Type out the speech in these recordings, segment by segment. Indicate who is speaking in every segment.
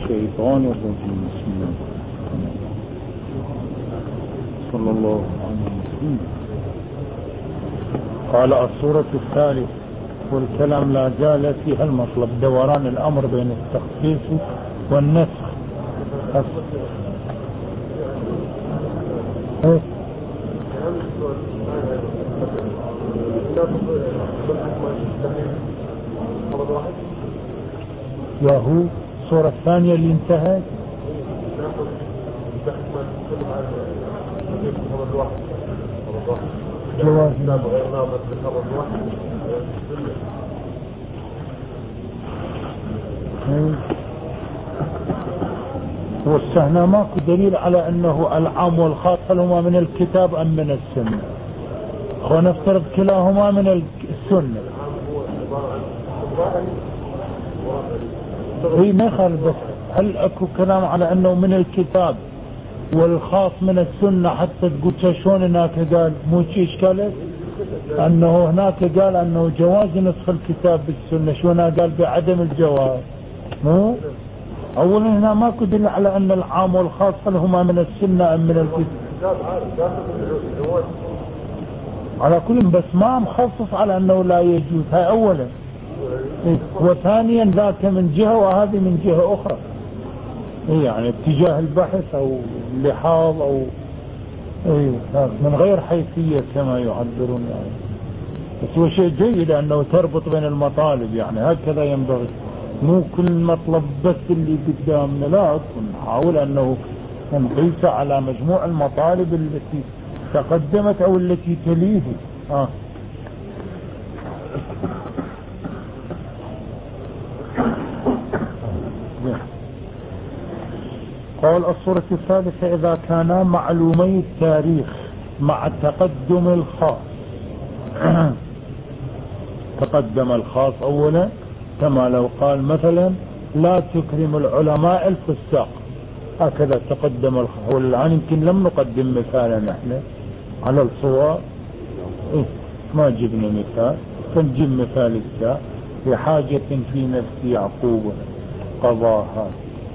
Speaker 1: الشيطان الرجيم. بسم الله صلى الله عليه وسلم. قال الصورة الثالثة، والكلام لا زال في هالمطلب، دوران الأمر بين التخصيص والنسخ. وهو الصورة الثانية اللي انتهت جواز والسهنا ماكو دليل على انه العام والخاص هما من الكتاب ام من السنة. ونفترض كلاهما من السنة. هي ما يخالف، بس هل اكو كلام على انه من الكتاب والخاص من السنة حتى تقول شلون هناك قال مو شيء اشكالك انه هناك قال انه جواز نسخ الكتاب بالسنة، شو هنا قال بعدم الجواز؟ مو اولا هنا ماكو دليل على ان العام والخاص هل هما من السنة ام من الكتاب. على كل بس ما مخصص على انه لا يجوز، هاي اولا. وثانيا ذاك من جهة وهذه من جهة اخرى، يعني اتجاه البحث او اللحاظ او من غير حيثية كما يعبرون يعني. بس هو شيء جيد انه تربط بين المطالب، يعني هكذا ينبغي، مو كل مطلب بس اللي قدامنا، لا نحاول انه نقيس على مجموع المطالب التي تقدمت او التي تليه. قال الصورة الثالثة إذا كانا معلومي التاريخ مع تقدم الخاص. تقدم الخاص أولا، كما لو قال مثلا لا تكرم العلماء الفساق، هكذا تقدم الخاص. والآن يمكن لم نقدم مثالا نحن على الصور، ما جبنا مثال، فنجيب مثال الساء بحاجة في نفس يعقوب قضاها.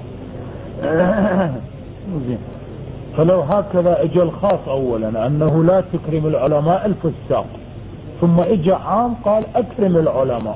Speaker 1: فلو هكذا اجى الخاص اولا انه لا تكرم العلماء الفساق، ثم اجى عام قال اكرم العلماء،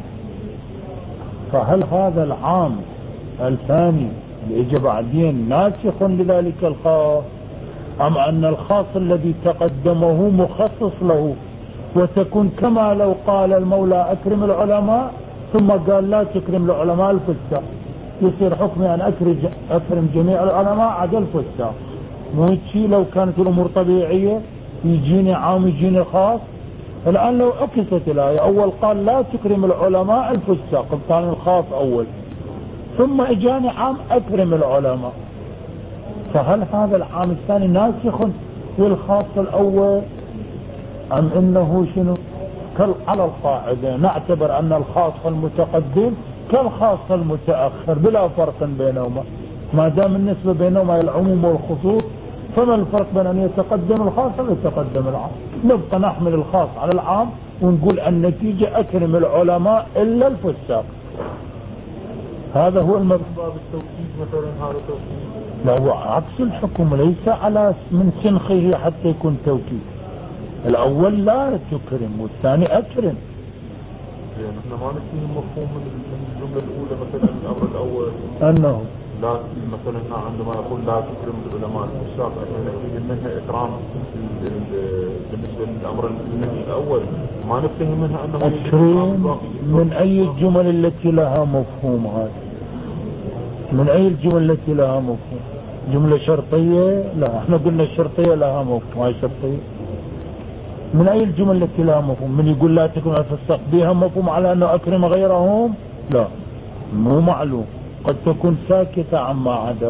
Speaker 1: فهل هذا العام الثاني اللي اجى بعدين ناسخ لذلك الخاص، ام ان الخاص الذي تقدمه مخصص له؟ وتكون كما لو قال المولى اكرم العلماء ثم قال لا تكرم العلماء الفساق، يصير حكمي ان اكرم جميع العلماء عدا الفساق. مو شيء لو كانت الامور طبيعية يجيني عام يجيني خاص. الان لو عكست الايه، اول قال لا تكرم العلماء الفساق كان الخاص اول، ثم اجاني عام اكرم العلماء، فهل هذا العام الثاني ناسخ للخاص الاول ام انه شنو؟ على القاعدة نعتبر ان الخاص المتقدم كالخاص المتأخر بلا فرق بينهما، ما دام النسبة بينهما العموم والخصوص، فما الفرق بين ان يتقدم الخاص ويتقدم العام؟ نبقى نحمل الخاص على العام ونقول النتيجة اكرم العلماء الا الفساق. هذا هو
Speaker 2: باب التوكيد مثلا، هذا توكيد
Speaker 1: لا، هو عكس الحكم، ليس على من سنخه حتى يكون توكيد. الاول لا تكرم والثاني اكرم.
Speaker 2: يعني احنا ما نفهم مفهوم من الجملة الاولى مثلا الامر الاول
Speaker 1: انه
Speaker 2: لا مثلا هنا عندما يقول لا تكرم العلماء الفساق، نفهم منها اكرام بالنسبة للامر النهي الاول، ما نفهم منها انه
Speaker 1: اكرم. من اي الجمل التي لها مفهوم هذا؟ من اي الجمل التي لها مفهوم؟ جملة شرطية؟ لا، احنا قلنا الشرطية لها مفهوم، هاي شرطية. من اي الجمل التي لها مفهوم؟ من يقول لا تكرم الفساق بها مفهوم على انه اكرم غيرهم؟ لا، مو معلوم، قد تكون ساكتة عما عدا.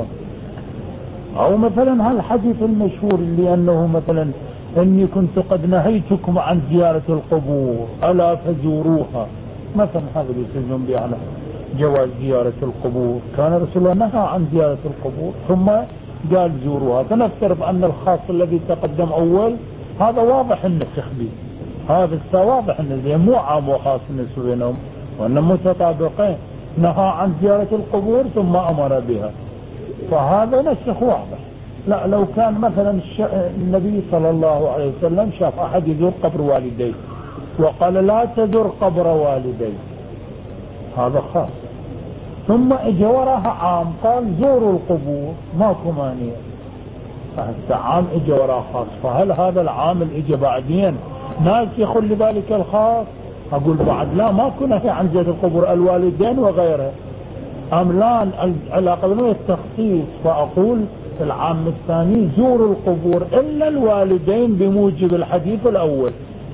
Speaker 1: او مثلا هالحديث المشهور اللي انه مثلا اني كنت قد نهيتكم عن زيارة القبور الا فزوروها، مثلا هذا يسلم به على جواز زيارة القبور. كان رسول الله نهى عن زيارة القبور ثم قال زوروها، فنفترض ان الخاص الذي تقدم اول هذا واضح النسخ به، هذا واضح النسخ، مو عام وخاص النسخ بينهم وانهم متطابقين. نهى عن زيارة القبور ثم امر بها، فهذا نسخ واضح. لا لو كان مثلا النبي صلى الله عليه وسلم شاف أحد يزور قبر والديه وقال لا تزور قبر والديه، هذا خاص. ثم اجى وراها عام قال زوروا القبور، ماكو مانع. فهسه عام اجى وراها خاص، فهل هذا العام اللي اجى بعدين ناسخ لذلك الخاص؟ اقول بعد لا، ماكو نهي عن زيارة القبور الوالدين وغيره. ام لا العلاقة بين التخصيص، فاقول العام الثاني زوروا القبور الا الوالدين بموجب الحديث الاول.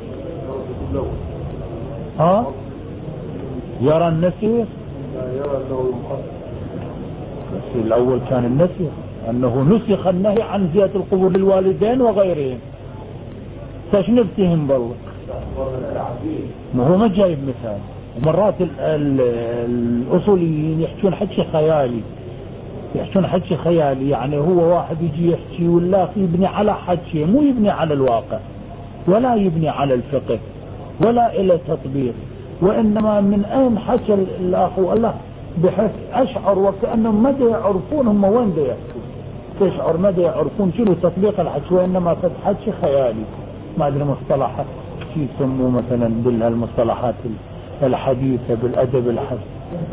Speaker 1: ها يرى النسخ؟
Speaker 2: لا يرى انه يخصص.
Speaker 1: بس الاول كان النسخ، انه نسخ النهي عن زيارة القبور للوالدين وغيرهم. فايش نفتهم بالله؟ ما هو ما جايب مثال. ومرات الاصوليين يحكون حكي خيالي، يحكون حكي خيالي، يعني هو واحد يجي يحكي ولا يبني على حكي، مو يبني على الواقع ولا يبني على الفقه ولا الى تطبيق، وانما من اين حكى الاخ والله، بحيث اشعر وكانهم مدى يعرفون هم وين دا يحكوا، تشعر مدى يعرفون شنو تطبيق الحكي، وانما قد حكي خيالي. ما ادري مصطلحات شي يسموه مثلا بالمصطلحات الحديثة بالادب الحديث،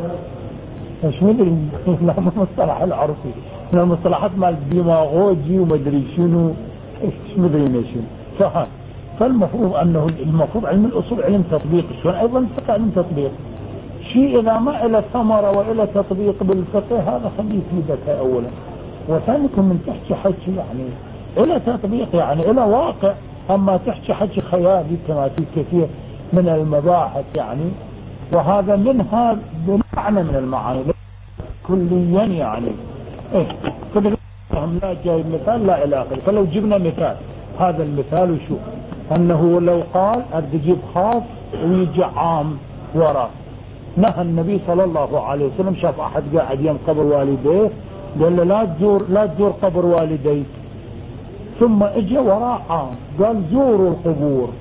Speaker 1: مش مدري لا مصطلح العرفي من المصطلحات مال الديماغوجي ومدري شنو، ايش مدري شنو. فالمفروض انه المفروض علم الاصول علم تطبيق، شلون ايضا الفقه علم تطبيق. شيء اذا ما الى ثمرة والى تطبيق بالفقه هذا خليه يفيدك اولا، وثانيا من تحكي حكي يعني الى تطبيق يعني الى واقع. اما تحكي حكي خيالي كما في كثير من المباحث يعني، وهذا منها بمعنى من المعاني كليا يعني ايه كل لا جاي مثال لا الى اخره. فلو جبنا مثال، هذا المثال وشو انه لو قال اريد خاص ويجي عام وراه، نهى النبي صلى الله عليه وسلم شاف احد قاعد يم قبر والديه قال له لا تزور قبر والديك، ثم اجى وراه عام قال زوروا القبور،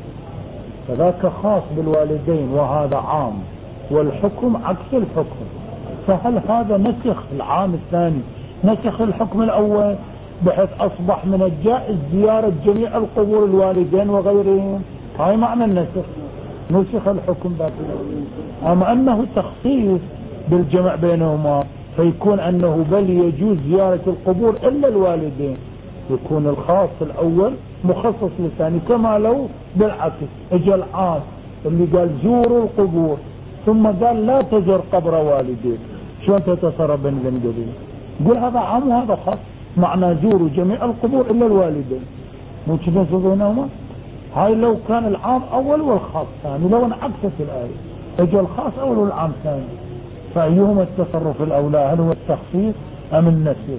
Speaker 1: فذاك خاص بالوالدين وهذا عام، والحكم عكس الحكم. فهل هذا نسخ العام الثاني نسخ الحكم الاول، بحيث اصبح من الجائز زيارة جميع القبور الوالدين وغيرهم؟ هاي معنى النسخ، نسخ الحكم ذاك. اما انه تخصيص بالجمع بينهما، فيكون انه بل يجوز زيارة القبور الا الوالدين، يكون الخاص الاول مخصص للثاني. كما لو بالعكس اجى العام اللي قال زوروا القبور ثم قال لا تزور قبر والديك، شلون تتصرف بين ذنبين؟ يقول هذا عام وهذا خاص، معنى زوروا جميع القبور الا الوالدين، مو كذا بينهما. هاي لو كان العام اول والخاص ثاني، لو انعكست الايه اجى الخاص اول والعام ثاني، فايهما التصرف الاولى؟ هل هو التخصيص ام النسخ؟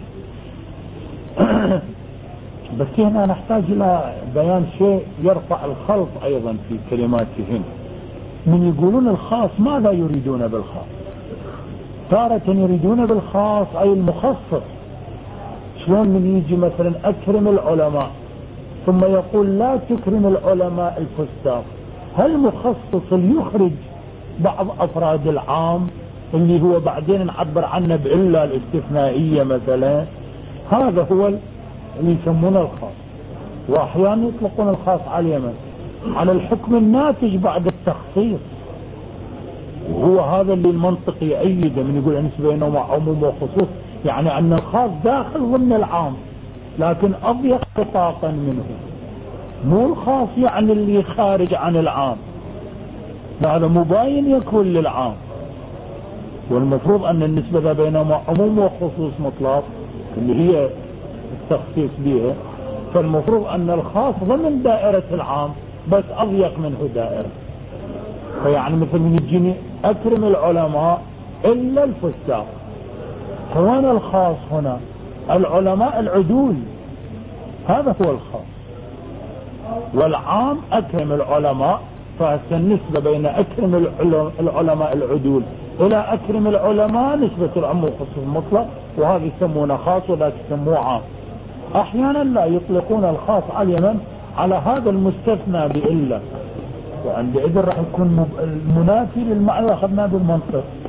Speaker 1: بس هنا نحتاج الى بيان شيء يرفع الخلط ايضا في كلماتهم. من يقولون الخاص ماذا يريدون بالخاص؟ تارة يريدون بالخاص اي المخصص. شلون من يجي مثلا اكرم العلماء ثم يقول لا تكرم العلماء الفساق، هل مخصص يخرج بعض افراد العام اللي هو بعدين نعبر عنه بعلة الاستثنائية مثلا؟ هذا هو اللي يسمونه الخاص. واحيانا يطلقون الخاص على اليمن على الحكم الناتج بعد التخصيص، وهو هذا اللي المنطق يأيده من يقول نسبة بينهما عموم وخصوص، يعني ان الخاص داخل ضمن العام لكن اضيق نطاقا منه، مو الخاص يعني اللي خارج عن العام، هذا مباين يكون للعام. والمفروض ان النسبة بينهما عموم وخصوص مطلق اللي هي التخصيص بها، فالمفروض ان الخاص ضمن دائرة العام بس اضيق منه دائرة. فيعني مثل من يجيني اكرم العلماء الا الفساق، فوين الخاص هنا؟ العلماء العدول، هذا هو الخاص. والعام اكرم العلماء، فالنسبة بين اكرم العلماء العدول الى اكرم العلماء نسبة العم والخصوص مطلق، وهذا يسمونه خاص وذاك يسموه عام. احيانا لا يطلقون الخاص على اليمن على هذا المستثنى بإلا، وعندئذ راح يكون المنافي للمعنى اخذناه بالمنطق.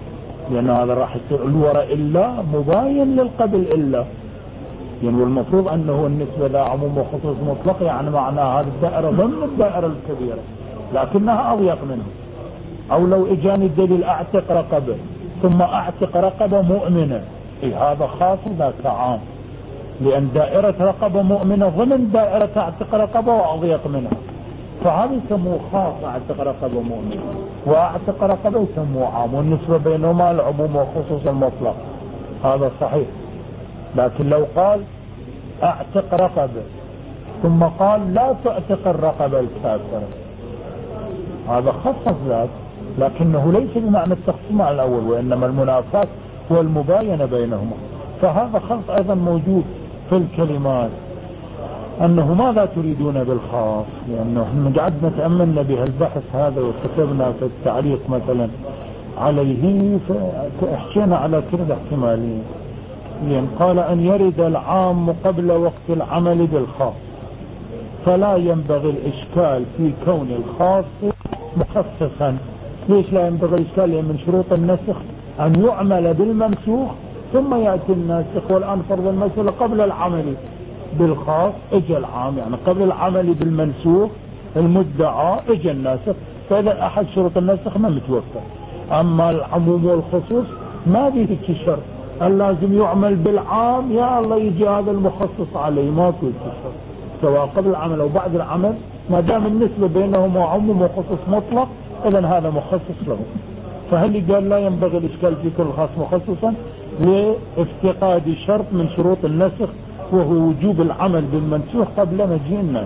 Speaker 1: لأن هذا راح يصير الوراء إلا مباين للقبل إلا، يعني والمفروض أنه النسبة ذا عموم وخصوص مطلق، يعني معناه هذه الدائرة ضمن الدائرة الكبيرة لكنها أضيق منه. أو لو إجاني الدليل أعتق رقبة ثم أعتق رقبة مؤمنة، هذا خاص وذاك عام، لأن دائرة رقبة مؤمنة ضمن دائرة أعتق رقبة وأضيق منها، فهذا يسموه خاص أعتق رقبة مؤمنة، وأعتق رقبة يسموه عام، والنسبة بينهما العموم وخصوص المطلق. هذا صحيح. لكن لو قال أعتق رقبة ثم قال لا تعتق الرقبة الكافرة، هذا خصص ذات، لكنه ليس بمعنى التخصيص مع الأول، وإنما المنافاة والمباينة بينهما. فهذا خص أيضا موجود في الكلمات، أنه ماذا تريدون بالخاص، لأنه احنا قعدنا تأملنا بهالبحث هذا وكتبنا في التعليق مثلا عليه، فاحكينا على كل احتمالين. لأن قال أن يرد العام قبل وقت العمل بالخاص، فلا ينبغي الإشكال في كون الخاص مخصصا. ليش لا ينبغي الإشكال؟ لأن من شروط النسخ أن يعمل بالمنسوخ ثم يأتي الناسخ، والآن فرض المسألة قبل العمل بالخاص اجى العام، يعني قبل العمل بالمنسوخ المدعى اجى الناسخ، فإذا أحد شروط النسخ ما متوفر. أما العموم والخصوص ما به شرط، اللازم يعمل بالعام يا الله يجي هذا المخصص عليه، ما في شرط سواء قبل العمل أو بعد العمل، ما دام النسبة بينهما عموم وخصوص مطلق إذن هذا مخصص له. فهل قال لا ينبغي الإشكال في كل خاص مخصصا لافتقاد شرط من شروط النسخ، وهو وجوب العمل بالمنسوخ قبل مجيء الناس.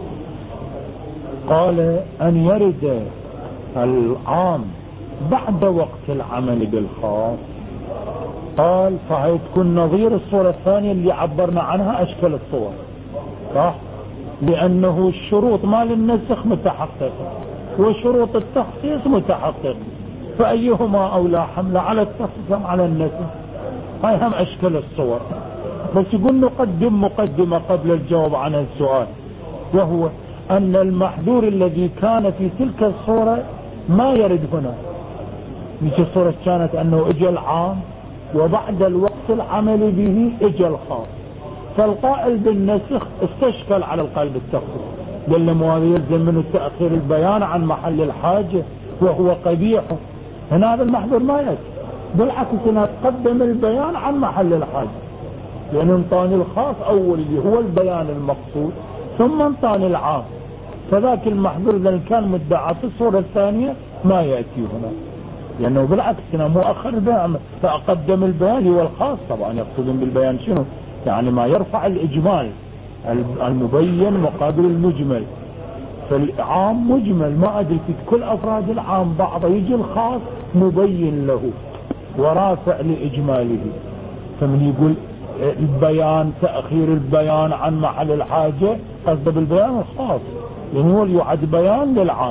Speaker 1: قال أن يرد العام بعد وقت العمل بالخاص، قال فهي تكون نظير الصورة الثانية اللي عبرنا عنها أشكال الصور، صح؟ لأنه الشروط مال النسخ متحققة وشروط التخصيص متحققة، فأيهما أولى حمل على التخصيص أم على النسخ؟ هاي هم أشكال الصور. بس يقول نقدم مقدمة قبل الجواب عن السؤال، وهو أن المحذور الذي كان في تلك الصورة ما يرد هنا. في الصورة كانت أنه اجى العام وبعد الوقت العمل به اجى الخاص، فالقائل بالنسخ استشكل على القائل بالتخصيص، قال له هذا يلزم منه تأخير البيان عن محل الحاجة وهو قبيح. هنا هذا المحذور ما يأتي، بالعكس هنا تقدم البيان عن محل الحاجة، لأن انطاني الخاص أول اللي هو البيان المقصود، ثم انطاني العام، فذاك المحذور إذا كان مدعى في الصورة الثانية ما يأتي هنا، لأنه بالعكس هنا مؤخر البيان، فأقدم البيان هو الخاص. طبعا يقصدون بالبيان شنو؟ يعني ما يرفع الإجمال، المبين مقابل المجمل. فالعام مجمل ما أدري في كل أفراد العام بعض، يجي الخاص مبين له ورافع لإجماله. فمن يقول البيان تأخير البيان عن محل الحاجة قصد بالبيان الخاص، لأنه هو يعد بيان للعام.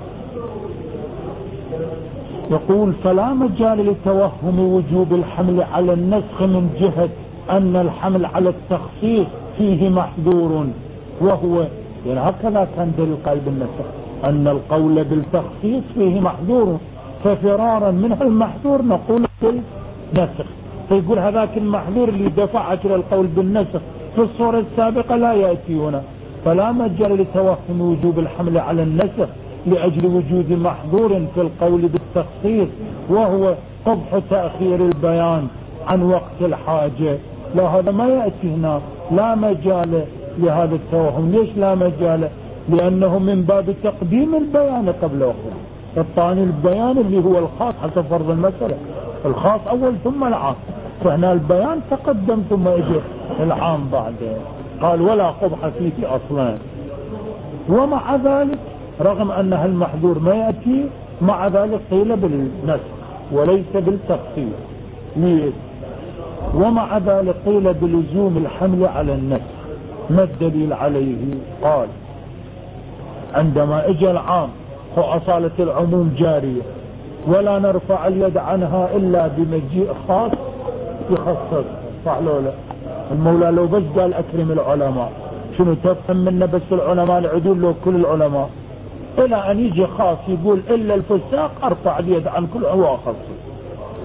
Speaker 1: يقول فلا مجال لتوهم وجوب الحمل على النسخ من جهة أن الحمل على التخصيص فيه محذور، وهو يعني هكذا كان دليل قلب النسخ أن القول بالتخصيص فيه محذور، ففرارا من المحذور نقول بالنسخ. فيقول هذاك المحذور اللي دفعك إلى القول بالنسخ في الصورة السابقة لا يأتي هنا، فلا مجال لتوهم وجوب الحمل على النسخ لأجل وجود محظور في القول بالتخصيص، وهو قبح تأخير البيان عن وقت الحاجة. لا هذا ما يأتي هنا، لا مجال لهذا التوهم. ليش لا مجال؟ لأنه من باب تقديم البيان قبل وقته، الثاني البيان اللي هو الخاص حسب فرض المسألة، الخاص أول ثم العام، فهنا البيان تقدم ثم يجي العام بعده. قال ولا قبح فيه أصلا. ومع ذلك رغم أنها المحذور ما يأتي، مع ذلك قيل بالنسخ وليس بالتخصيص. ليه؟ ومع ذلك قيل بلزوم الحمل على النسخ. ما الدليل عليه؟ قال عندما اجى العام فأصالة العموم جارية ولا نرفع اليد عنها إلا بمجيء خاص يخصص، صح لو لا؟ المولى لو بس قال أكرم العلماء شنو تفهم منا؟ بس العلماء العدول لو كل العلماء، إلى أن يجي خاص يقول إلا الفساق أرفع اليد عن كل هو أخصص.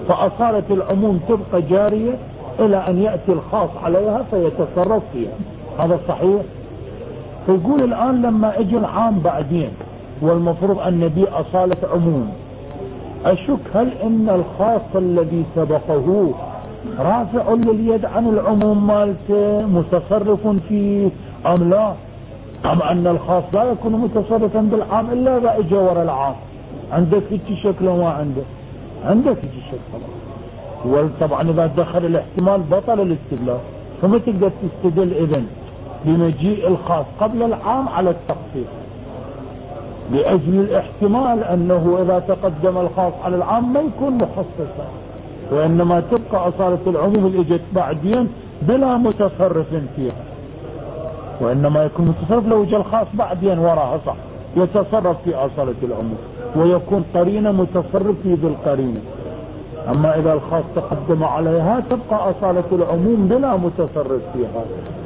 Speaker 1: فأصالة العموم تبقى جارية إلى أن يأتي الخاص عليها فيتصرف فيها. هذا صحيح. فيقول الآن لما اجى العام بعدين والمفروض أن به أصالة عموم، أشك هل إن الخاص الذي سبقه رافع لليد عن العموم مالته متصرف فيه أم لا؟ أم أن الخاص لا يكون متصرفا بالعام إلا إذا اجى وراء العام؟ عندك هيك شكل وما عندك؟ عندك هيك شكل. وطبعا إذا دخل الاحتمال بطل الاستدلال. فما تقدر تستدل إذن بمجيء الخاص قبل العام على التخصيص لأجل الاحتمال أنه إذا تقدم الخاص على العام ما يكون مخصصا، وإنما تبقى أصالة العموم اللي اجت بعدين بلا متصرف فيها، وإنما يكون متصرف لو جاء الخاص بعدين وراها صح يتصرف في أصالة العموم ويكون قرينة متصرف في ذي القرينة. أما إذا الخاص تقدم عليها تبقى أصالة العموم بلا متصرف فيها.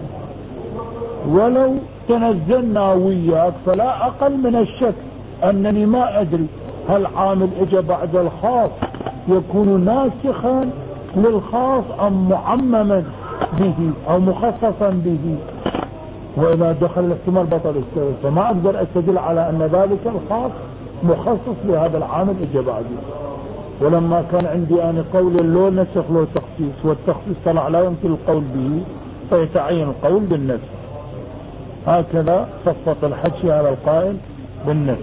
Speaker 1: ولو تنزلنا وياك فلا أقل من الشك أنني ما أدري هل عامل اجى بعد الخاص يكون ناسخا للخاص أم معمما به أو مخصصا به، وإذا دخل الاحتمال بطل السبب. فما أقدر أستدل على أن ذلك الخاص مخصص لهذا العامل اجى بعده. ولما كان عندي أنا قول لو نسخ له تخصيص، والتخصيص طلع لا يمكن القول به فيتعين القول بالنسخ. هكذا فصل الحكي على القائل بالنسخ.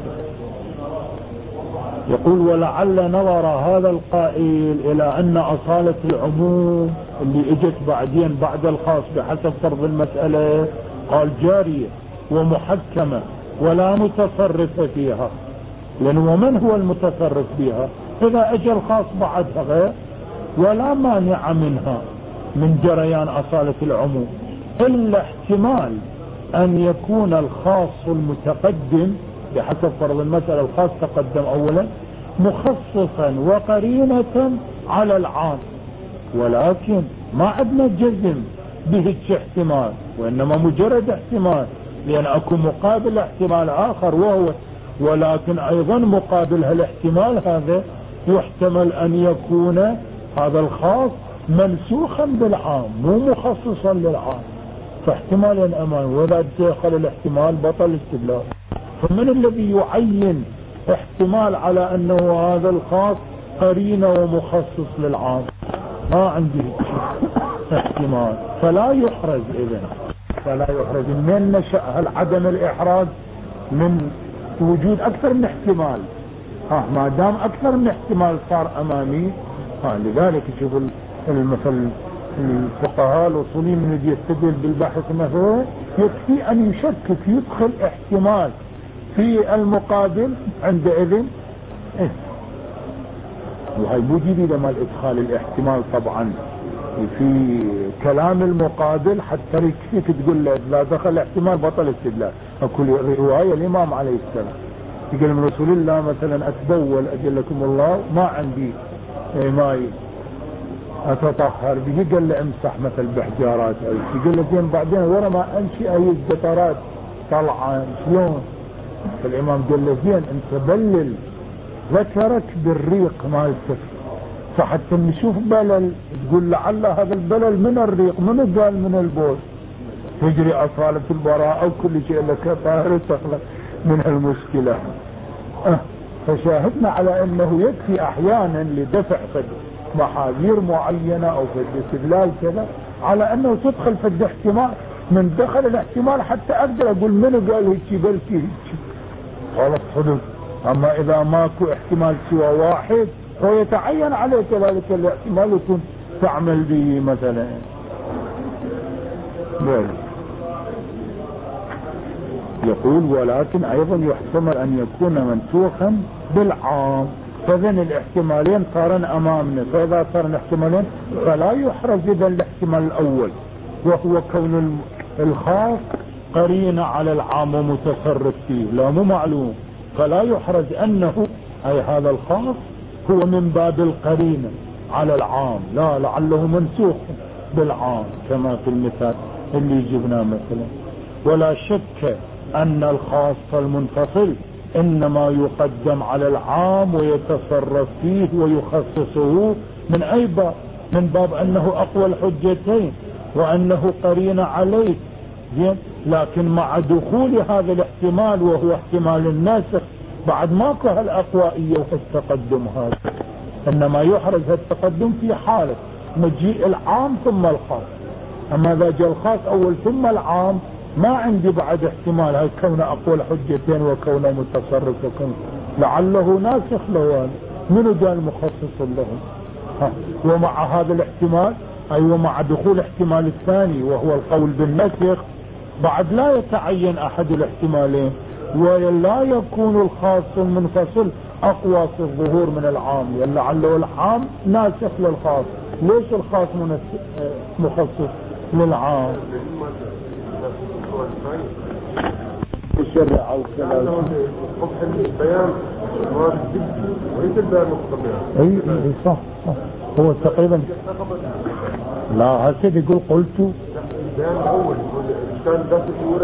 Speaker 1: يقول ولعل نظر هذا القائل إلى أن أصالة العموم اللي اجت بعدين بعد الخاص بحسب فرض المسألة قال جارية ومحكمة ولا متصرف فيها، لأنه من هو المتصرف فيها؟ إذا اجى الخاص بعدها غير ولا مانع منها من جريان أصالة العموم، إلا احتمال أن يكون الخاص المتقدم بحسب فرض المسألة الخاص تقدم أولا مخصصا وقرينة على العام، ولكن ما عندنا جزم به احتمال، وإنما مجرد احتمال، لأن أكو مقابل احتمال آخر وهو ولكن أيضا مقابل هالاحتمال هذا يحتمل أن يكون هذا الخاص منسوخا بالعام مو مخصصا للعام، فاحتمال أمان. وإذا دخل الاحتمال بطل الاستدلال. فمن الذي يعين احتمال على أنه هذا الخاص قرينة ومخصص للعام؟ ما عندي احتمال، فلا يحرز. إذن فلا يحرز. من نشأ عدم الإحراز؟ من وجود أكثر من احتمال. ما دام أكثر من احتمال صار أمامي، لذلك يشوف المثل الفقهاء الأصوليين من يستدل بالبحث مثلا يكفي أن يشكك يدخل احتمال في المقابل عندئذ وهي مو جديدة مال إدخال الاحتمال طبعا في كلام المقابل حتى يكفيك تقول له لا دخل احتمال بطل استدلال. أكل رواية الإمام عليه السلام يقول من رسول الله مثلا أتبول أجلكم الله ما عندي ماء أتطهر به، قال له امسح مثل بحجارات أو شيء، قال له زين بعدين ورا ما أمشي أي القطرات طلعا شلون؟ فالإمام قال له زين أنت بلل ذكرك بالريق مالتك فحتى نشوف بلل تقول لعل هذا البلل من الريق، من قال من البول، تجري أصالة البراءة أو كل شيء لك طاهر تخلق من المشكلة. فشاهدنا على أنه يكفي أحيانا لدفع محاذير معينة أو في الاستدلال كذا على أنه تدخل في الاحتمال. من دخل الاحتمال حتى أقدر أقول من قال هيك بلكي هيك خلاص صدق. أما إذا ماكو احتمال سوى واحد هو يتعين عليك ذلك الاحتمال يكون تعمل به مثلا. يقول ولكن أيضا يحتمل أن يكون منسوخا بالعام، فذن الاحتمالين صارن أمامنا، فإذا صار الاحتمالين فلا يحرز إذا الاحتمال الأول وهو كون الخاص قرينة على العام ومتصرف فيه، لا مو معلوم، فلا يحرز أنه أي هذا الخاص هو من باب القرينة على العام، لا لعله منسوخ بالعام كما في المثال اللي جبناه مثلا. ولا شك أن الخاص المنفصل إنما يقدم على العام ويتصرف فيه ويخصصه من أي باب؟ من باب أنه أقوى الحجتين وأنه قرين عليه. لكن مع دخول هذا الاحتمال وهو احتمال الناسخ بعد ماكو هالأقوائية والتقدم هذا، إنما يحرز التقدم في حالة مجيء العام ثم الخاص. أما إذا جاء الخاص أول ثم العام ما عندي بعد احتمال هاي كونه أقوى الحجتين وكونه متصرف وكونه لعله ناسخ له، منو قال مخصص لهم؟ ومع هذا الاحتمال أي ومع دخول احتمال الثاني وهو القول بالنسخ بعد لا يتعين أحد الاحتمالين، ولا يكون الخاص المنفصل أقوى في الظهور من العام، لعله العام ناسخ للخاص. ليش الخاص مخصص للعام؟ الشرع أو كذا
Speaker 2: البيان وليس البيان مقتضي.
Speaker 1: اي صح هو تقريبا. لا هسه يقول قلت
Speaker 2: البيان الاول الاشكال ذات الورد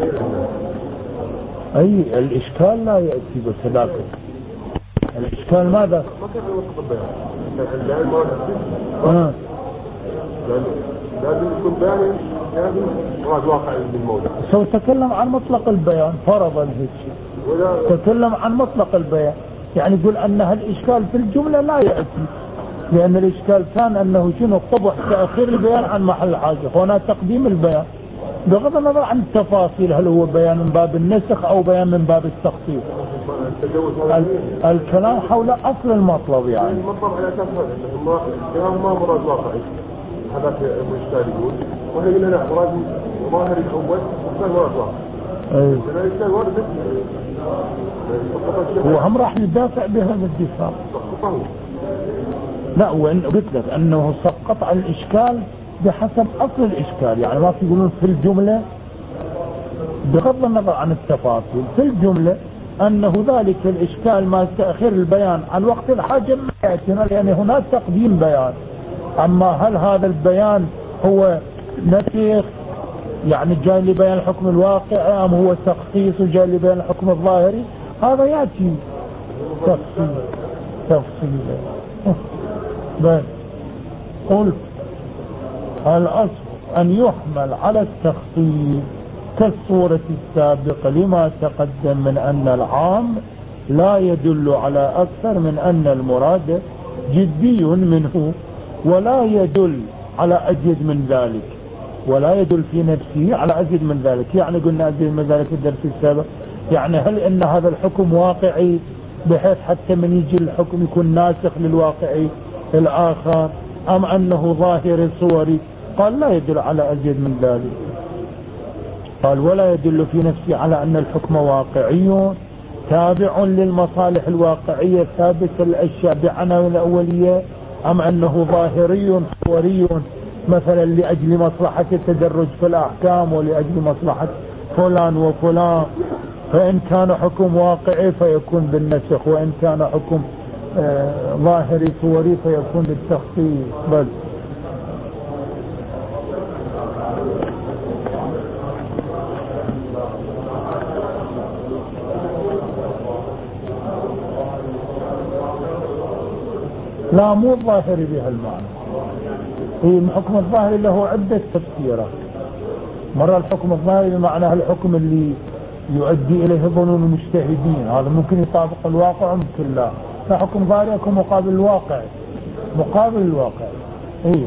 Speaker 1: اي الاشكال لا ياتي بس لكن الاشكال ماذا؟
Speaker 2: ما كان يوقف البيان ما لازم يكون بيان يعني مراد واقعي بالموضوع.
Speaker 1: سو تكلم عن مطلق البيان فرضا هيك تكلم عن مطلق البيان، يعني يقول ان هالاشكال في الجملة لا يأتي، لان الاشكال كان انه شنو قبح تأخير البيان عن محل الحاجة، هنا تقديم البيان بغض النظر عن التفاصيل هل هو بيان من باب النسخ او بيان من باب التخصيص. الكلام حول اصل المطلب، يعني
Speaker 2: المطلب على اساس هذا انه البيان ما مراد واقعي، هذا الاشكال يقول، وهي قلنا لا مراد ظاهر الاول وكان مراد واقعي. الاشكال وارد
Speaker 1: وهم راح يدافع بهذا الدفاع. لا وإن قلت لك أنه سقط على الإشكال بحسب أصل الإشكال، يعني ما يقولون في الجملة بغض النظر عن التفاصيل في الجملة أنه ذلك الإشكال ما تأخير البيان عن وقت الحاجة ما يأتينا، لأن هناك تقديم بيان. أما هل هذا البيان هو نسخ يعني جاي لبيان الحكم الواقعي أم هو تخصيص وجاي لبيان الحكم الظاهري؟ هذا يأتي تفصيل. بل قلت الأصل أن يحمل على التخصيص كالصورة السابقة لما تقدم من أن العام لا يدل على أكثر من أن المراد جدي منه، ولا يدل على أزيد من ذلك، ولا يدل في نفسه على أزيد من ذلك. يعني قلنا أزيد من ذلك في الدرس السابق، يعني هل إن هذا الحكم واقعي بحيث حتى من يجي الحكم يكون ناسخ للواقعي الآخر، أم أنه ظاهر صوري؟ قال لا يدل على أزيد من ذلك. قال ولا يدل في نفسه على أن الحكم واقعي تابع للمصالح الواقعية ثابتة الأشياء بعناوين الأولية، أم أنه ظاهري صوري مثلا لأجل مصلحة التدرج في الأحكام ولأجل مصلحة فلان وفلان. فإن كان حكم واقعي فيكون بالنسخ، وإن كان حكم ظاهري صوري فيكون بالتخصيص. بل لا مو الظاهري بها المعنى، هي الحكم الظاهري له عدة تفسيرات. مرة الحكم الظاهري بمعنى الحكم اللي يؤدي إليه ظنون المجتهدين، هذا ممكن يطابق الواقع وممكن لا. فحكم ظاهري يكون مقابل الواقع، مقابل الواقع. إيه.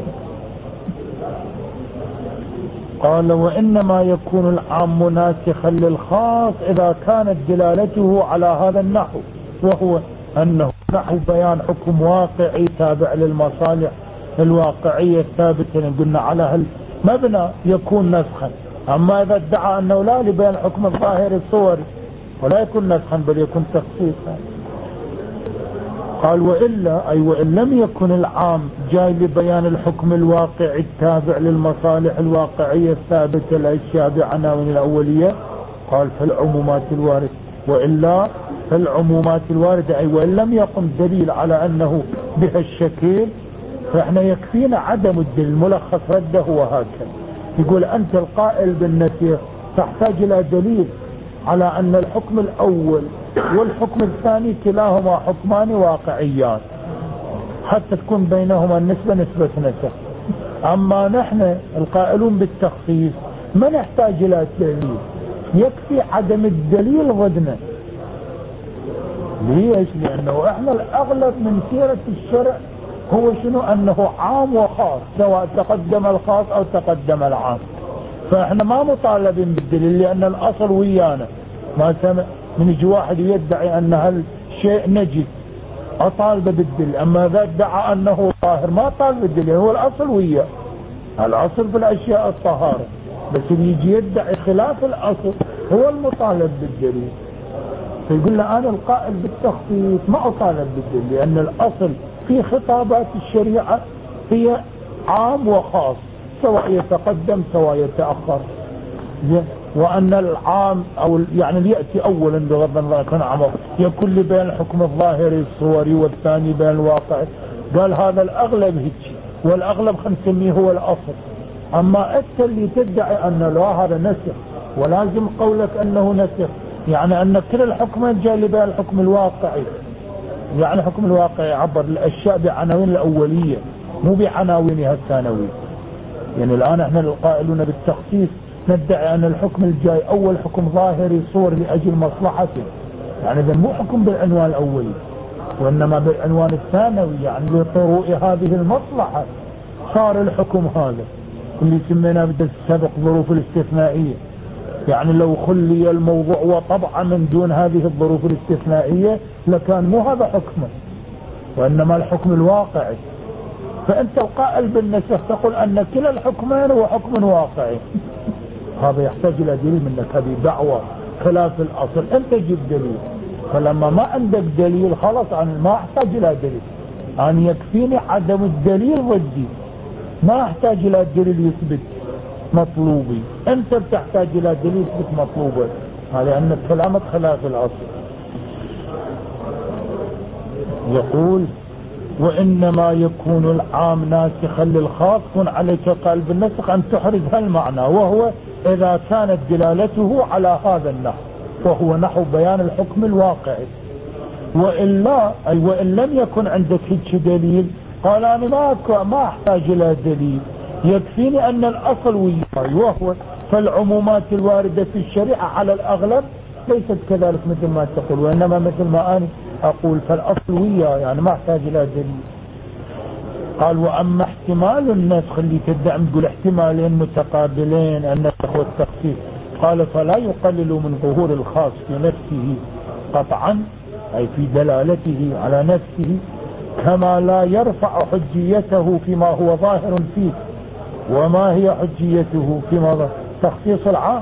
Speaker 1: قال وإنما يكون العام ناسخا للخاص إذا كانت دلالته على هذا النحو، وهو أنه نحو بيان حكم واقعي تابع للمصالح الواقعية الثابتة قلنا على هالمبنى يكون نسخا. أما إذا ادعى أنه لا لبيان الحكم الظاهري الصوري ولا يكون نسخا بل يكون تخصيصا. قال وإلا أي وإن لم يكن العام جاي لبيان الحكم الواقعي التابع للمصالح الواقعية الثابتة الأشياء بعناوين الأولية، قال فالعمومات الواردة، وإلا فالعمومات الواردة أي وإن لم يقم دليل على أنه بها الشكل فإحنا يكفينا عدم الدليل. ملخص رده هو هكذا، يقول أنت القائل بالنسخ تحتاج إلى دليل على أن الحكم الأول والحكم الثاني كلاهما حكمان واقعيان حتى تكون بينهما النسبة نسبة نسخ. أما نحن القائلون بالتخصيص ما نحتاج إلى دليل، يكفي عدم الدليل ضدنا. ليش؟ لأنه احنا الأغلب من سيرة الشرع هو شنو؟ أنه عام وخاص، سواء تقدم الخاص أو تقدم العام. فاحنا ما مطالبين بالدليل لأن الأصل ويانا. ما سمع من يجي واحد يدعي أن هالشيء نجس أطالب بالدليل، أما إذا ادعى أنه طاهر ما طالب بالدليل، هو الأصل وياه. الأصل في الأشياء الطهارة، بس اللي يجي يدعي خلاف الأصل هو المطالب بالدليل. فيقول له أنا القائل بالتخصيص ما أطالب بالدليل، لأن الأصل في خطابات الشريعة هي عام وخاص، سواء يتقدم سواء يتأخر. وأن العام أو يعني اللي يأتي أولا بغض النظر كان عمر يكون بين الحكم الظاهري الصوري والثاني بين الواقع. قال هذا الأغلب هيك، والأغلب خلينا نسميه هو الأصل. أما أنت اللي تدعي أن لا هذا نسخ ولازم قولك أنه نسخ، يعني أن كل الحكم جاء بين الحكم الواقعي. يعني الحكم الواقعي عبر الأشياء بعناوين الأولية مو بعناوينها الثانوية. يعني الآن احنا القائلون بالتخصيص ندعي أن الحكم الجاي أول حكم ظاهري صور لأجل مصلحته، يعني إذا مو حكم بالعنوان الأولي وإنما بالعنوان الثانوي، يعني لطروء هذه المصلحة صار الحكم هذا اللي سميناه بدرس السابق ظروف الاستثنائية. يعني لو خلي الموضوع وطبعا من دون هذه الظروف الاستثنائية لكان مو هذا حكمه وإنما الحكم الواقعي. فأنت القائل بالنسخ تقول أن كلا الحكمين هو حكم واقعي، هذا يحتاج إلى دليل منك. هذه دعوة خلاف الأصل، أنت جيب دليل. فلما ما عندك دليل خلاص أنا ما أحتاج إلى دليل، أنا يكفيني عدم الدليل ضدي، ما أحتاج إلى دليل يثبت مطلوبي. أنت بتحتاج إلى دليل يثبت مطلوبك، لأن كلامك خلاف الأصل. يقول وإنما يكون العام ناسخا للخاص، كن عليك قال بالنسخ أن تحرز هالمعنى، وهو إذا كانت دلالته على هذا النحو وهو نحو بيان الحكم الواقعي. وإلا أي وإن لم يكن عندك هيك دليل قال أنا ما أحتاج إلى دليل، يكفيني أن الأصل وياي، وهو فالعمومات الواردة في الشريعة على الأغلب ليست كذلك مثل ما تقول، وإنما مثل ما أنا أقول فالأصل وياي، يعني ما أحتاج إلى دليل. قال وأما احتمال النسخ اللي تدعم تقول احتمالين متقابلين النسخ والتخصيص، قال فلا يقلل من ظهور الخاص في نفسه قطعا أي في دلالته على نفسه، كما لا يرفع حجيته فيما هو ظاهر فيه. وما هي حجيته فيما ظاهر؟ تخصيص العام.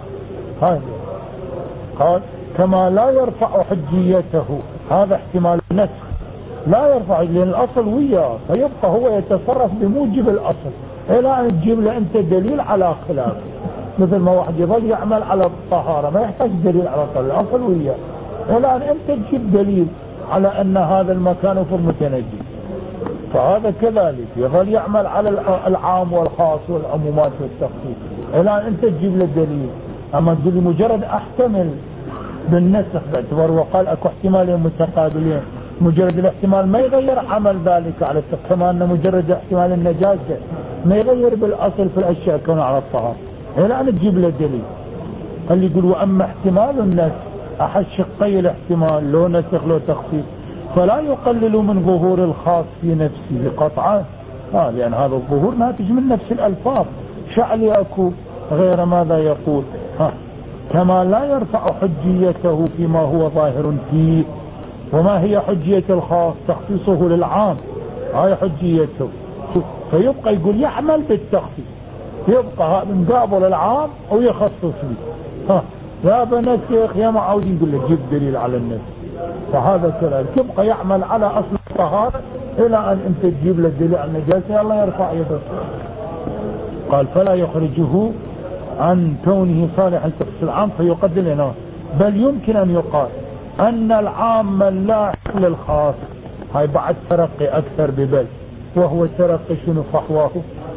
Speaker 1: قال كما لا يرفع حجيته، هذا احتمال النسخ لا يرفع لأن الأصل وياه، فيبقى هو يتصرف بموجب الأصل إلى أن تجيب له أنت دليل على خلاف. مثل ما واحد يظل يعمل على الطهارة ما يحتاج دليل على الأصل وياه، إلى أن أنت تجيب دليل على أن هذا المكان في المتنجس. فهذا كذلك يظل يعمل على العام والخاص والعمومات والتخصيص إلى أن أنت تجيب له دليل. أما تقول مجرد أحتمل بالنسخ باعتبار وقال أكو احتمالين متقابلين، مجرد الاحتمال ما يغير عمل ذلك على التخصيص، كما أن مجرد احتمال النجاسة ما يغير بالأصل في الأشياء كون على الطهارة إلى أن تجيب له دليل. اللي يقول وأما احتمال النسخ أحد شقي الاحتمال لو نسخ لو تخصيص فلا يقلل من ظهور الخاص في نفسه قطعا، لأن هذا الظهور ناتج من نفس الألفاظ شعل أكو غير ماذا يقول كما لا يرفع حجيته فيما هو ظاهر فيه. وما هي حجية الخاص؟ تخصيصه للعام، هاي حجيته. فيبقى يقول يعمل بالتخصيص، يبقى مقابل العام او يخصص لي يا بنسخ يا معود يقول له جيب دليل على النسخ. فهذا كذلك يبقى يعمل على اصل الطهارة الى ان انت تجيب له دليل على النجاسة الله يرفع يده. قال فلا يخرجه عن كونه صالحا لتخصيص العام فيقدر لنا، بل يمكن ان يقال ان العام لا يحل الخاص. هاي بعد ترقي اكثر ببل، وهو ترقي شنو فحواه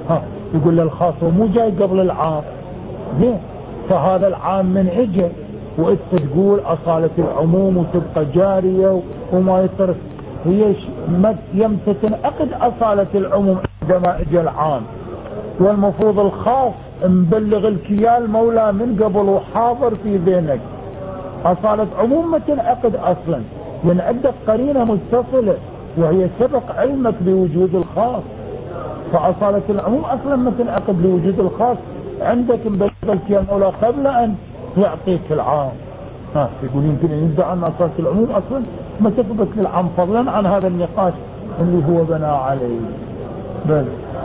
Speaker 1: يقول للخاص مو جاي قبل العام، فهذا العام من اجل وانت تقول اصالة العموم وتبقى جارية وما يترك. هي يمتى تنعقد اصالة العموم عندما اجى العام، والمفروض الخاص مبلغ الكيال المولى من قبل وحاضر في ذهنك. اصالة عموم ما تنعقد اصلا، لان عندك قرينة متصلة وهي سبق علمك بوجود الخاص. فاصالة العموم اصلا ما تنعقد لوجود الخاص، عندك مبلغ الكيال المولى قبل ان يعطيك العام. يقول يمكن ان يدعى ان اصالة العموم اصلا ما تثبت للعام، فضلا عن هذا النقاش اللي هو بنى عليه. بل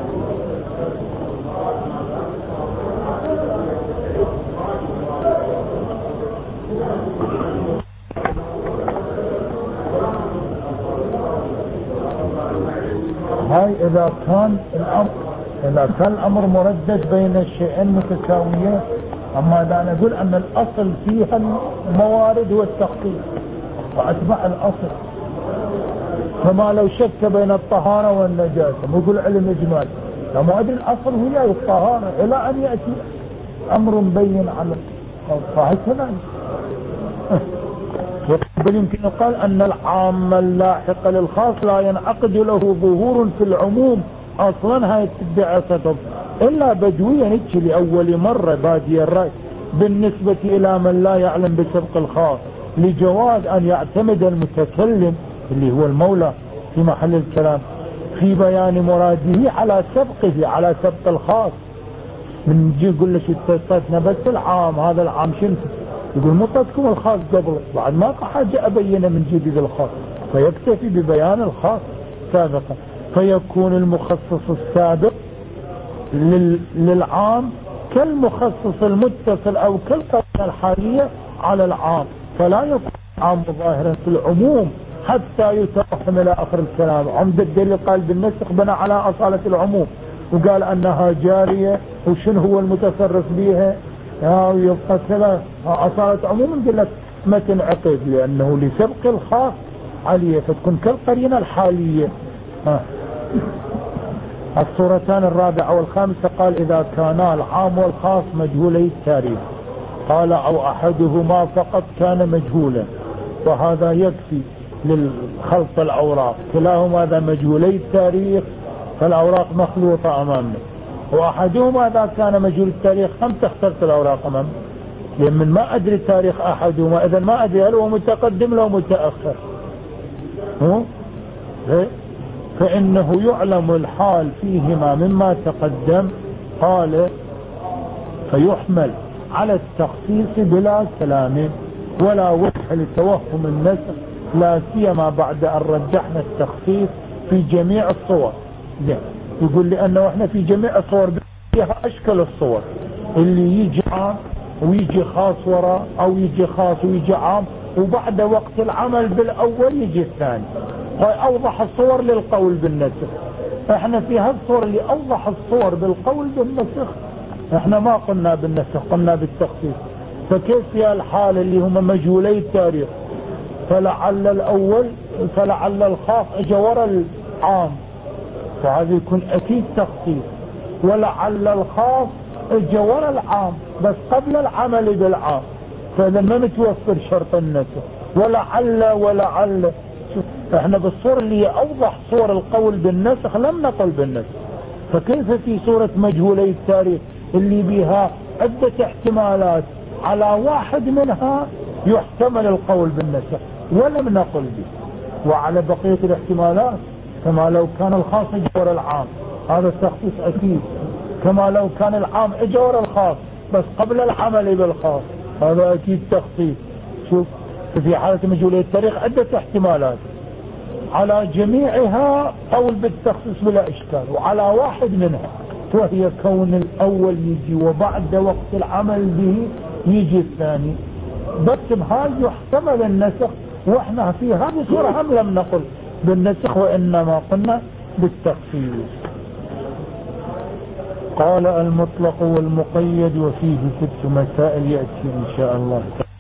Speaker 1: هاي اذا كان الامر مردد بين الشيئين متساويين. اما اذا نقول ان الاصل فيها الموارد والتخصيص فاتبع الاصل، فما لو شك بين الطهارة والنجاسة نقول علم اجمال، فما ادري الاصل هي الطهارة الى ان يأتي امر مبين على فهكذا. بل يمكن يقال ان العام اللاحق للخاص لا ينعقد له ظهور في العموم اصلا. هاي تدعي صدق الا بدويا نتشي لاول مرة بادي الرأي بالنسبة الى من لا يعلم بسبق الخاص، لجواز ان يعتمد المتكلم اللي هو المولى في محل الكلام في بيان مراده على سبقه، على سبق الخاص. من يجي يقول لك استطعتنا بس العام، هذا العام شنو يقول مطلتكم الخاص قبل، بعد ما حاجة أبينه من جديد الخاص، فيكتفي ببيان الخاص سابقا، فيكون المخصص السابق للعام كالمخصص المتصل أو كالقرينة الحالية على العام، فلا يكون العام ظاهرا في العموم حتى يتوهم إلى آخر الكلام. عمد الدليل قال بالنسخ بنى على أصالة العموم، وقال أنها جارية وشن هو المتصرف بها يبقى كذا أصالة عموم. قلت ما تنعقد لأنه لسبق الخاص عليه، فتكون كالقرينة الحالية. الصورتان الرابعة والخامسة قال إذا كانا العام والخاص مجهولي التاريخ، قال أو أحدهما فقط كان مجهولا، وهذا يكفي للخلط الأوراق، كلاهما ذا مجهولي التاريخ فالأوراق مخلوطة أمامنا. وأحدهما إذا كان مجهول التاريخ أنت اخترت الأوراق أمامنا، لمن ما أدري تاريخ أحدهما إذا ما أدري هل هو متقدم لو متأخر. فإنه يعلم الحال فيهما مما تقدم. قال فيحمل على التخصيص بلا كلام ولا وجه لتوهم النسخ، لا سيما بعد أن رجحنا التخصيص في جميع الصور. يقول لأنه احنا في جميع الصور فيها أشكال الصور اللي يجي عام ويجي خاص وراء، أو يجي خاص ويجي عام، وبعد وقت العمل بالأول يجي الثاني. أوضح الصور للقول بالنسخ. احنا في هالصور اللي أوضح الصور بالقول بالنسخ احنا ما قلنا بالنسخ، قلنا بالتخصيص. فكيف في الحال اللي هم مجهولي التاريخ، فلعل الأول فلعل الخاص اجى ورا العام، فهذا يكون أكيد تخصيص. ولعل الخاص اجى ورا العام بس قبل العمل بالعام، فإذا ما متوفر شرط النسخ. ولعل احنا بالصورة اللي اوضح صور القول بالنسخ لم نقل بالنسخ، فكيف في صورة مجهولي التاريخ اللي بها عدة احتمالات على واحد منها يحتمل القول بالنسخ ولم نقل به، وعلى بقية الاحتمالات كما لو كان الخاص اجور العام هذا التخصيص اكيد، كما لو كان العام اجور الخاص بس قبل العمل بالخاص هذا اكيد تخصيص. شوف في حالة مجهولي التاريخ عدة احتمالات، على جميعها قول بالتخصيص بلا اشكال، وعلى واحد منها وهي كون الاول يجي وبعد وقت العمل به يجي الثاني، بس بهاي يحتمل النسخ. واحنا في هذه الصورة هم لم نقل بالنسخ وانما قلنا بالتخصيص. قال المطلق والمقيد، وفيه 6 مسائل يأتي ان شاء الله.